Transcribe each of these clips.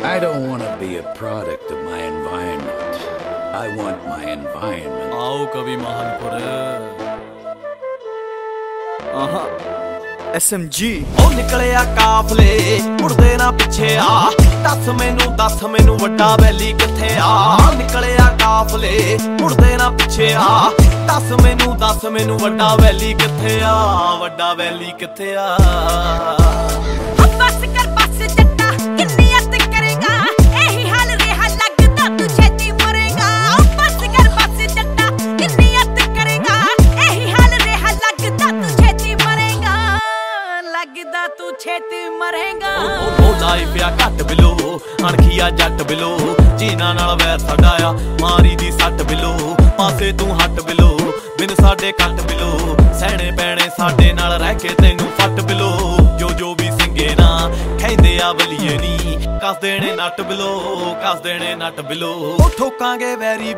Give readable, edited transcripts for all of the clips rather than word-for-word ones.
I don't want to be a product of my environment. I want my environment. आओ कभी Mahanpur SMG ਉਹ ਨਿਕਲਿਆ ਕਾਫਲੇ ਮੁੜਦੇ ਨਾ ਪਿੱਛੇ ਆ ਦੱਸ ਮੈਨੂੰ ਵੱਡਾ ਵੈਲੀ ਕਿੱਥੇ ਆ ਨਿਕਲਿਆ ਕਾਫਲੇ ਮੁੜਦੇ ਨਾ ਪਿੱਛੇ ਆ ਦੱਸ ਮੈਨੂੰ ਵੱਡਾ ਵੈਲੀ ਕਿੱਥੇ ਆ ਵੱਡਾ ਵੈਲੀ ਕਿੱਥੇ ਆ ਬਸ ਕਰ ਬਸ ਜੱਟਾ ਕਿੰਨੀ ਅੱਤ ਕਰੇਗਾ ਇਹੀ ਹਾਲ ਰਿਹਾ ਲੱਗਦਾ ਤੂੰ ਛੇਤੀ ਮਰੇਗਾ ਬਸ ਕਰ ਬਸ ਜੱਟਾ ਕਿੰਨੀ ਅੱਤ ਕਰੇਗਾ ਇਹੀ ਹਾਲ ਰਿਹਾ ਲੱਗਦਾ ਤੂੰ ਛੇਤੀ ਮਰੇਗਾ ਲੱਗਦਾ ਤੂੰ ਛੇਤੀ ਮਰੇਗਾ ਉਹ ਲਾਈਫ ਆ ਘੱਟ ਬਿਲੋ ਅਣਖੀਆ ਜੱਟ ਬਿਲੋ ਜੀਨਾ ਨਾਲ ਵੈਰ ਸਾਡਾ ਆ ਮਾਰੀ ਦੀ ਸੱਟ ਬਿਲੋ ਪਾਸੇ ਤੂੰ ਹੱਟ ਬਿਲੋ ਬਿਨ ਸਾਡੇ ਕੱਟ ਬਿਲੋ ਸਹਿਣੇ ਪੈਣੇ ਸਾਡੇ ਨਾਲ ਰਹਿ ਕੇ ਤੈਨੂੰ ਫੱਟ ਬਿਲੋ ਜੋ ਵੀ ਸਿੰਗੇ ਨਾ ਕਹਿੰਦੇ ਆ ਬਲੀਏ ਨੀ ਕੱਸ ਦੇਣੇ ਨੱਟ ਬਿਲੋ ਉਹ ਠੋਕਾਂਗੇ ਵੈਰੀ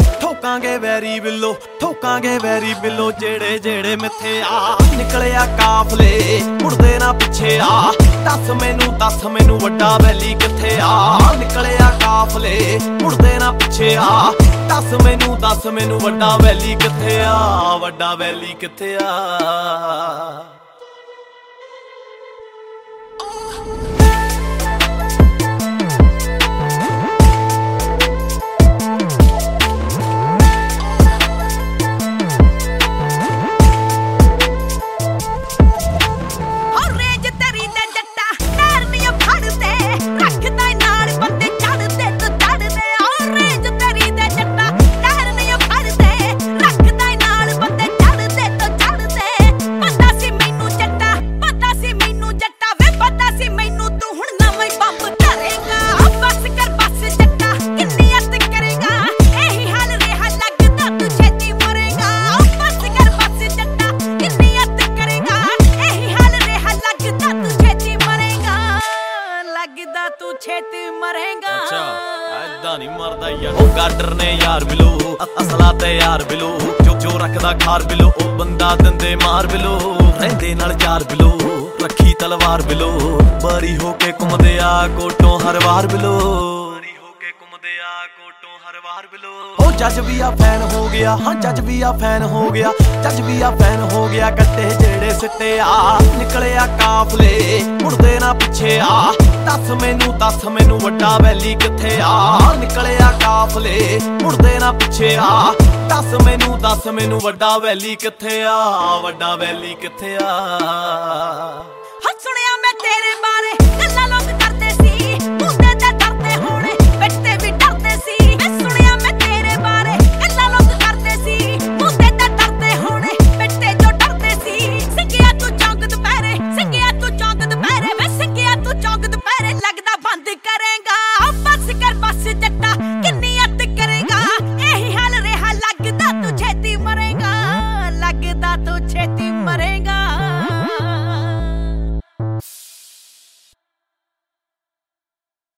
ਬਿਲੋ ਜਿਹੜੇ ਮਿੱਥੇ ਆ ਨਿਕਲਿਆ ਕਾਫਲੇ ਮੁੜਦੇ ਨਾ ਪਿੱਛੇ ਆ ਦੱਸ ਮੈਨੂੰ ਵੱਡਾ ਵੈਲੀ ਕਿੱਥੇ ਆ ਨਿਕਲਿਆ ਕਾਫਲੇ ਮੁੜਦੇ ਨਾ ਪਿੱਛੇ ਆ ਦੱਸ ਮੈਨੂੰ ਵੱਡਾ ਵੈਲੀ ਕਿੱਥੇ ਆ ਵੱਡਾ ਵੈਲੀ ਕਿੱਥੇ ਆ ਤੂੰ ਛੇਤੀ ਮਰੇਗਾ ਅੱਛਾ ਐਦਾਂ ਨਹੀਂ ਮਰਦਾ ਯਾਰ ਉਹ ਗਾਡਰ ਨੇ ਯਾਰ ਬਿਲੋ ਅਸਲਾ ਤੇ ਯਾਰ ਬਿਲੋ ਜੋ ਰੱਖਦਾ ਖਾਰ ਬਿਲੋ ਉਹ ਬੰਦਾ ਦੰਦੇ ਮਾਰ ਬਿਲੋ ਰਹਿੰਦੇ ਨਾਲ ਯਾਰ ਬਿਲੋ ਰੱਖੀ ਤਲਵਾਰ ਬਿਲੋ ਬਰੀ ਹੋ ਕੇ ਘੁੰਮਦੇ ਆ ਕੋਟੋਂ ਹਰ ਵਾਰ ਬਿਲੋ ਉਹ ਜੱਜ ਵੀ ਆ ਫੈਨ ਹੋ ਗਿਆ ਹਾਂ ਜੱਜ ਵੀ ਆ ਫੈਨ ਹੋ ਗਿਆ ਕੱਟੇ ਜਿਹੜੇ ਸਿੱਟੇ ਆ ਨਿਕਲਿਆ ਕਾਫਲੇ ਮੁੜਦੇ ਨਾ ਪਿੱਛੇ ਆ ਦੱਸ ਮੈਨੂੰ ਵੱਡਾ ਵੈਲੀ ਕਿੱਥੇ ਆ ਨਿਕਲਿਆ ਕਾਫਲੇ ਮੁੜਦੇ ਨਾ ਪਿੱਛੇ ਆ ਦੱਸ ਮੈਨੂੰ ਵੱਡਾ ਵੈਲੀ ਕਿੱਥੇ ਆ ਵੱਡਾ ਵੈਲੀ ਕਿੱਥੇ ਆ ਸੁਣਿਆ